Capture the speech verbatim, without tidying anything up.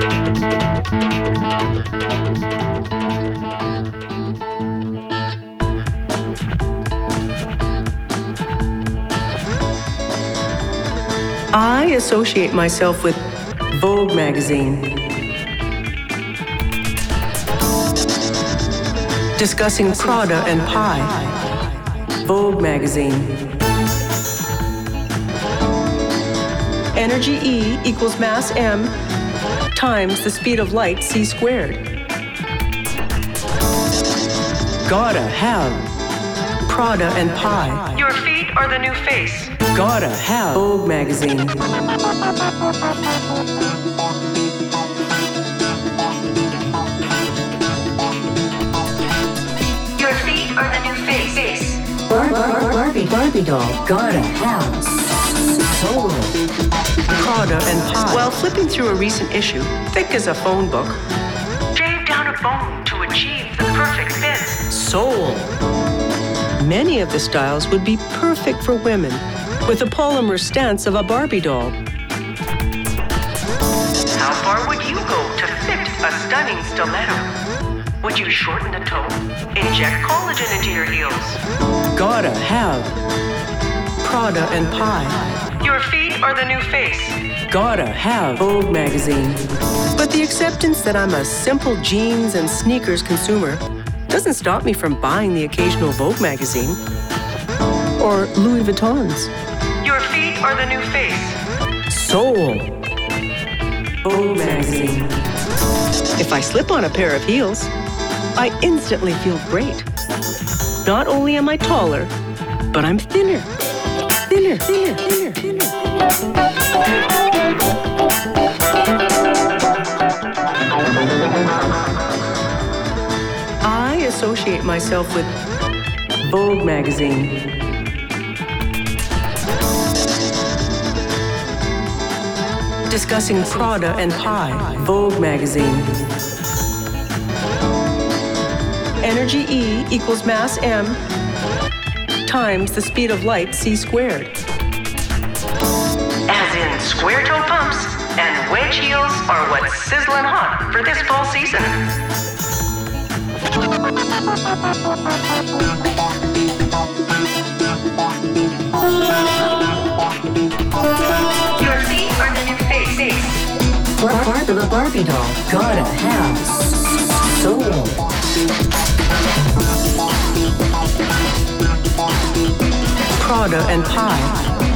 I associate myself with Vogue magazine, discussing Prada and pie. Vogue magazine. Energy E equals mass M times the speed of light c squared. Gotta have Prada and pie. Your feet are the new face. Gotta have Vogue magazine. Your feet are the new face. Bar- bar- Barbie, Barbie doll. Gotta have soul. Prada and pie. While flipping through a recent issue, thick as a phone book. Shave down a bone to achieve the perfect fit. Soul. Many of the styles would be perfect for women, with the polymer stance of a Barbie doll. How far would you go to fit a stunning stiletto? Would you shorten the toe? Inject collagen into your heels? Gotta have Prada and pie. Your feet are the new face. Gotta have Vogue magazine. But the acceptance that I'm a simple jeans and sneakers consumer doesn't stop me from buying the occasional Vogue magazine or Louis Vuittons. Your feet are the new face. Soul. Vogue magazine. If I slip on a pair of heels, I instantly feel great. Not only am I taller, but I'm thinner. Thinner, thinner, thinner, thinner. I associate myself with Vogue magazine. Discussing Prada and pie. Vogue magazine. Energy E equals mass M times the speed of light c squared. As in square toe pumps and wedge heels are what's sizzling hot for this fall season. Your feet are the new face. Bar- Bar- the Barbie doll. Gotta have soul. Prada and pie.